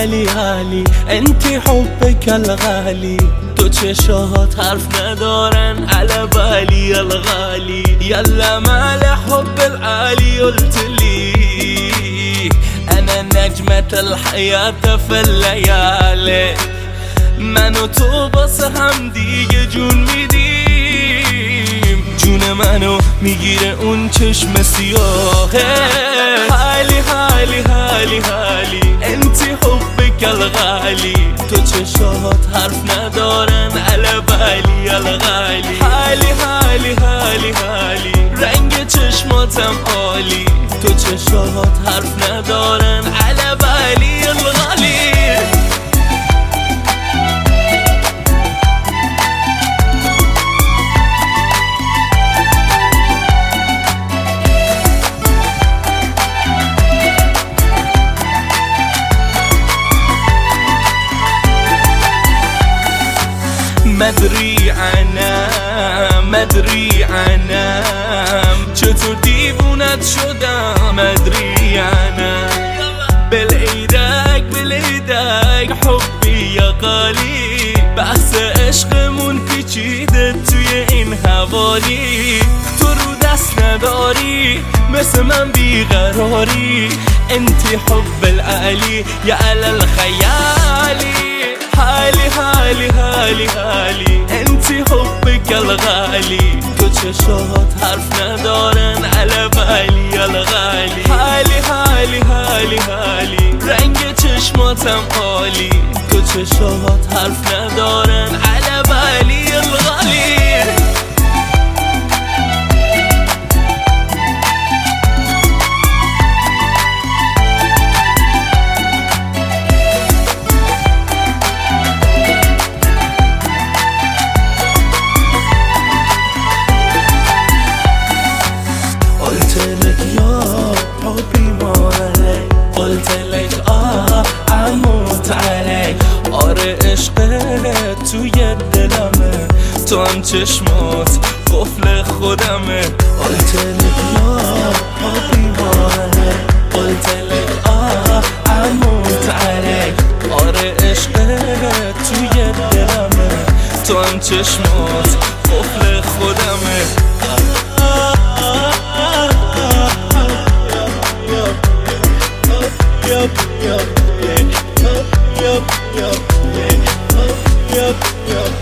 حالی حالی انتی حبك الغالي تو چشات حرف ندارن على بالي الغالي يلا مال حب العالي قلتلي انا نجمة الحياة في الليالي من و تو باسه هم دیگه جون میدیم جون منو میگیره اون چشم سیاهه حالی حالی حالی حالی انتی حبك الغالي تو چشات حرف ندارن على بالي الغالي حالی حالی حالی حالی رنگ چشماتم عالی تو چشات حرف ندارن على بالي الغالي مدری عنم چطور دیوونت شدم مدری عنم بلیدک حبی یا غالی بحث عشقمون پیچیده توی این حوالی تو رو دست نداری مثل من بیقراری انتی حب العالی یا علی الخیالی حالی حالی حالی حالی انتی حبك الغالي تو چشات حرف ندارن على بالي الغالي حالی حالی حالی حالی رنگ چشماتم عالی تو چشات حرف ندارن على بالي الغالي قلتلك اموت عليك آره عشقت توی دلمه تو هم چشمات قفل خودمه قلتلك یا حبی ماله قلتلك اموت عليك آره عشقت توی دلمه تو هم چشمات قفل خودمه Yup.